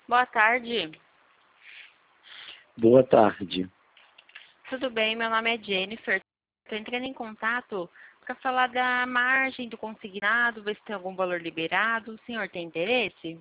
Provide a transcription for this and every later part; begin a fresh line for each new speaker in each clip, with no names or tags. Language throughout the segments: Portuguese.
Boa tarde.
Boa tarde.
Tudo bem? Meu nome é Jennifer. Estou entrando em contato para falar da margem do consignado, ver se tem algum valor liberado. O senhor tem interesse?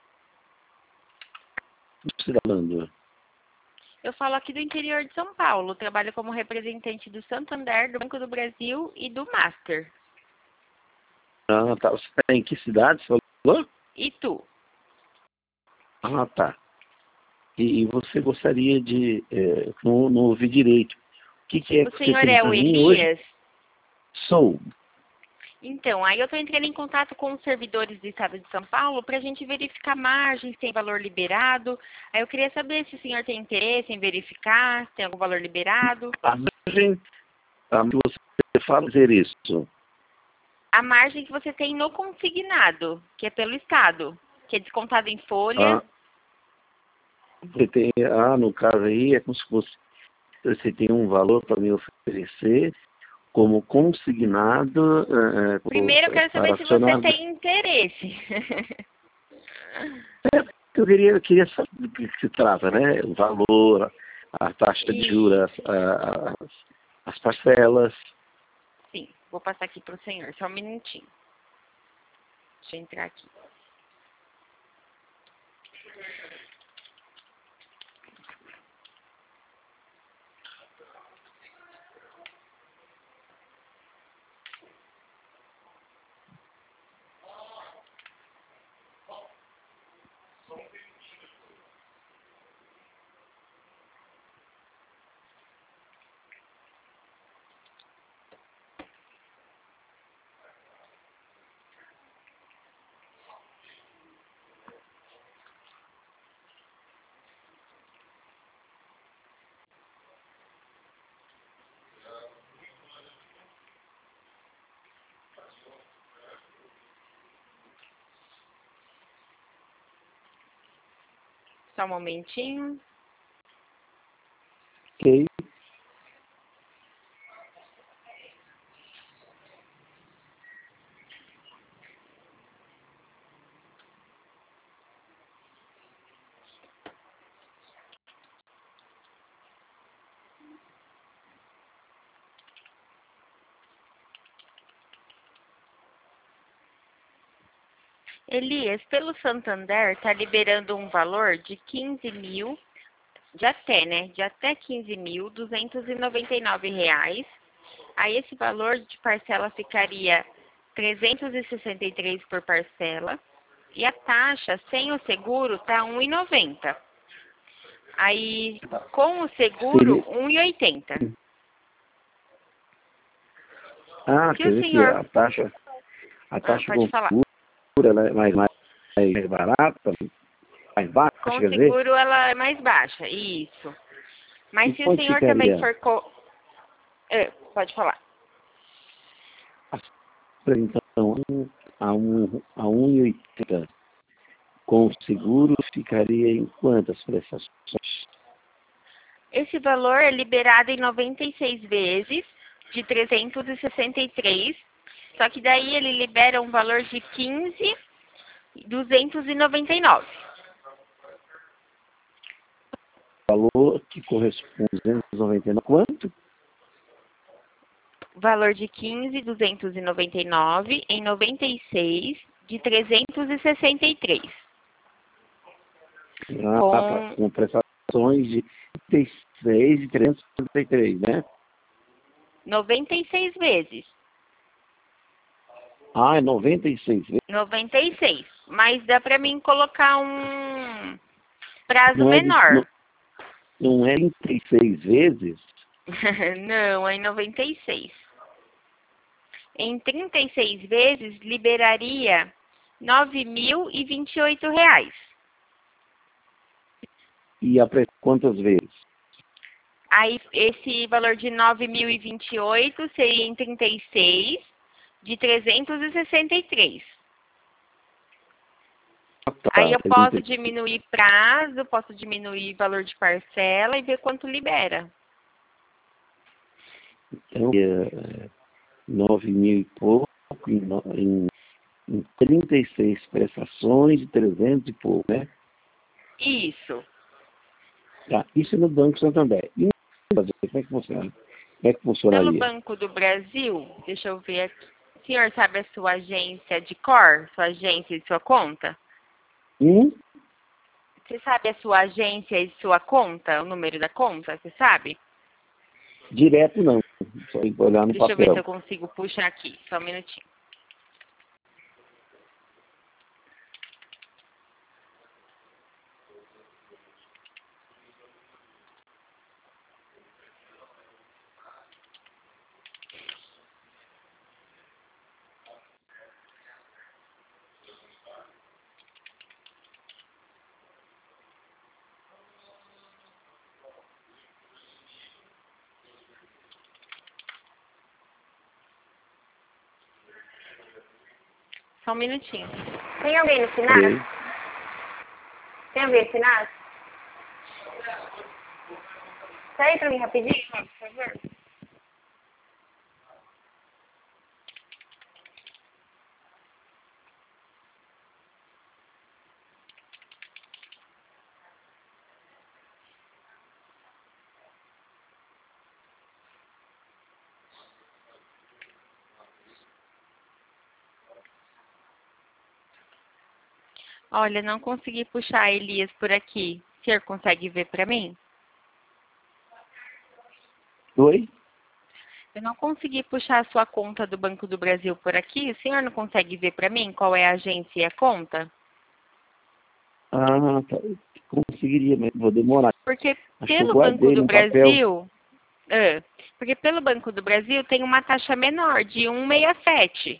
O que você está falando?
Eu falo aqui do interior de São Paulo. Trabalho como representante do Santander, do Banco do Brasil e do Master.
Ah, tá. Você está em que cidade, você falou?
Itu.
Ah, tá. E você gostaria de... não ouvi direito. O que é
O
que você
senhor
tem
é
para
o
mim hoje?
Elias?
Sou.
Então, aí eu estou entrando em contato com os servidores do Estado de São Paulo para a gente verificar margens, se tem valor liberado. Aí eu queria saber se o senhor tem interesse em verificar, se tem algum valor liberado.
A margem... que você fala dizer isso.
A margem que você tem no consignado, que é pelo Estado, que é descontado em folha.
Ah, você tem... no caso aí, é como se fosse... Você tem um valor para me oferecer como consignado
Primeiro eu quero
para
saber se você
acionar...
tem interesse.
Eu queria saber do que se trata, né? O valor, a taxa de
E
juros, as parcelas.
sim, vou passar aqui para o senhor, só um minutinho. Deixa eu entrar aqui. Só um momentinho.
Ok.
Elias, pelo Santander, está liberando um valor de 15 mil, de até 15.299 reais. Aí esse valor de parcela ficaria 363 por parcela. E a taxa sem o seguro tá 1,90. Aí com o seguro,
Seria...
1,80. Se
quer
o
dizer que
senhor...
a taxa
pode
com
falar.
seguro ela é mais barata, mais baixa,
Com o
quer dizer?
seguro ela é mais baixa, isso.
E
Mas se o
quanto
senhor também
ficaria
for... pode falar.
a apresentação a 1,80 com o seguro ficaria em quantas prestações?
Esse valor é liberado em 96 vezes, de 363. Só que daí ele libera um valor de 15.299.
Valor que corresponde a 299. Quanto?
Valor de 15.299 em 96 de 363.
Tá.
Com
Com prestações de 36 e 333, né?
96 vezes.
É 96 vezes.
96. Mas dá para mim colocar um prazo
Não é,
menor.
não é 36 vezes?
Não, é em 96. Em 36 vezes, liberaria R$ 9.028.
E quantas vezes?
Aí, esse valor de 9.028 seria em 36 de 363. Aí
Tá,
eu posso
36.
diminuir prazo, posso diminuir valor de parcela e ver quanto libera.
Então, 9 mil e pouco em 36 prestações de 300 e pouco, né?
Isso.
Tá, isso é no Banco Santander. E no Brasil, como é que funciona? Como é que
Pelo
funcionaria?
Banco do Brasil, deixa eu ver aqui. O senhor sabe a sua agência de cor? Sua agência e sua conta?
Hum?
Você sabe a sua agência e sua conta? O número da conta? Você sabe?
Direto não. Só tem que olhar no
Deixa eu ver se
papel.
eu consigo puxar aqui. Só um minutinho. Só um minutinho. Tem alguém no final?
Ok.
Tem alguém no final? Sai pra mim rapidinho, por favor. Olha, não consegui puxar a Elias por aqui. O senhor consegue ver pra mim?
Oi?
Eu não consegui puxar a sua conta do Banco do Brasil por aqui. O senhor não consegue ver pra mim qual é a agência e a conta?
Ah, tá. Conseguiria, mas vou demorar.
Porque
Acho que eu
pelo Banco
guardei
do
no papel.
Brasil, porque pelo Banco do Brasil tem uma taxa menor de 1,67.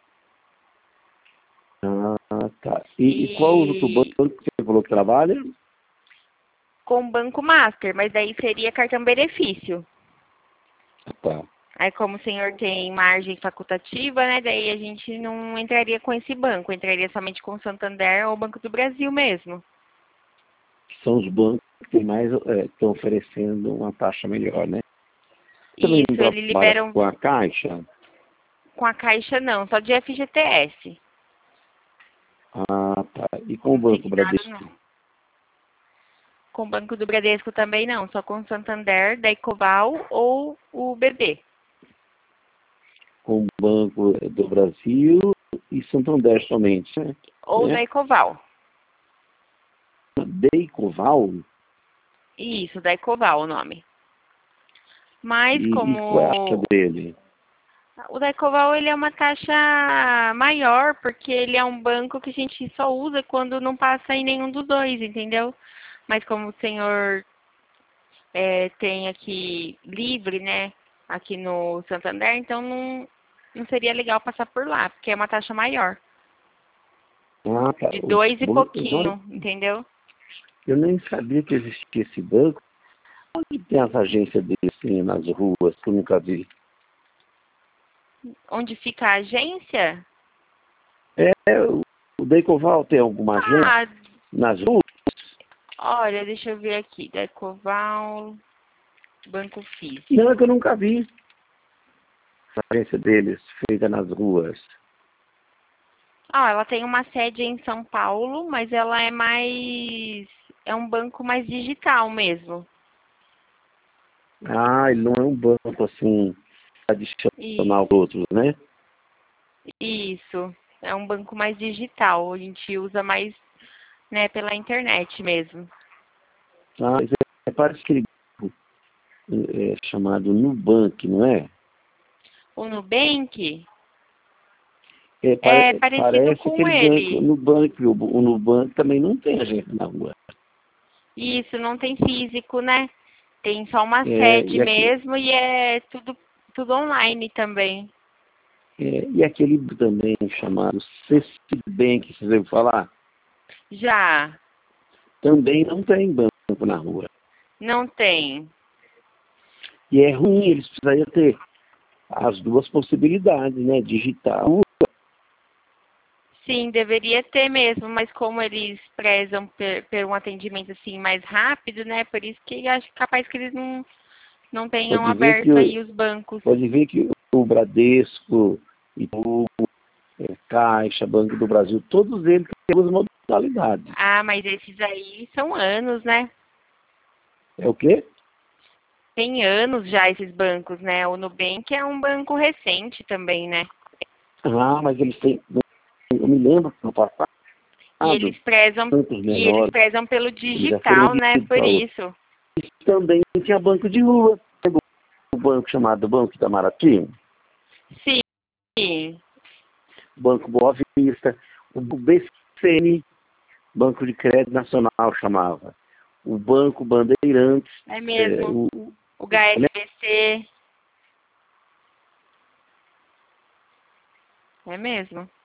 Ah, tá. E qual outro banco
E
que você falou que trabalha?
com o Banco Master, mas daí seria cartão benefício.
Ah, tá.
Aí como o senhor tem margem facultativa, né, daí a gente não entraria com esse banco, entraria somente com o Santander ou o Banco do Brasil mesmo.
São os bancos que tem mais, estão oferecendo uma taxa melhor, né? Também
Isso,
não
ele
trabalha
libera
com a Caixa?
com a Caixa não, só de FGTS.
Ah, tá. E com o Banco
Consignado
Bradesco?
não. Com o Banco do Bradesco também não, só com o Santander, da Ecoval ou o BB.
Com o Banco do Brasil e Santander somente, né?
Ou da Ecoval.
Deicoval?
Isso, da Ecoval o nome. Mas
E qual é a taxa
como
dele?
o da Ecoval ele é uma taxa maior, porque ele é um banco que a gente só usa quando não passa em nenhum dos dois, entendeu? Mas como o senhor tem aqui livre, né, aqui no Santander, então não seria legal passar por lá, porque é uma taxa maior,
Ah, tá.
de 2 e
Olha,
pouquinho, entendeu?
eu nem sabia que existia esse banco. Onde tem as agências dele assim, nas ruas, que eu nunca vi?
Onde fica a agência?
O Deicoval tem alguma agência
Ah,
nas ruas?
olha, deixa eu ver aqui, da Ecoval, Banco
Não,
Físico.
é que eu nunca vi a agência deles feita nas ruas.
Ah, ela tem uma sede em São Paulo, mas ela é um banco mais digital mesmo.
Ah, ele não é um banco assim
E
tradicional aos outros, né?
isso, é um banco mais digital. A gente usa mais, né, pela internet mesmo.
Ah, mas parece que ele é chamado Nubank, não é?
O Nubank
É,
é parecido
parece
com
aquele banco
ele.
Nubank. O Nubank também não tem agência na rua.
Isso, não tem físico, né? Tem só uma
É,
sede mesmo e é tudo online também.
e aquele também chamado Citibank, vocês ouviram falar?
Já,
Também não tem banco na rua.
não tem.
E é ruim, eles precisariam ter as duas possibilidades, né? Digital.
Sim, deveria ter mesmo, mas como eles prezam por um atendimento assim mais rápido, né? Por isso que acho capaz que eles não tenham
Pode ver que,
aberto aí os bancos.
pode ver que o Bradesco, Itaú, Caixa, Banco do Brasil, todos eles têm duas modalidades.
Ah, mas esses aí são anos, né?
É o quê?
Tem anos já esses bancos, né? O Nubank é um banco recente também, né?
Ah, mas eles têm. Eu me lembro que no passado,
E eles prezam,
bancos
e eles
menores,
prezam pelo
eles já foram
digital, né?
vendidos
Por
para outros.
isso.
Também tinha banco de rua. Pegou o banco chamado Banco Itamaraty,
Sim.
Banco Boa Vista, o BCN, Banco de Crédito Nacional chamava, o Banco Bandeirantes,
É mesmo. O HSBC. É mesmo.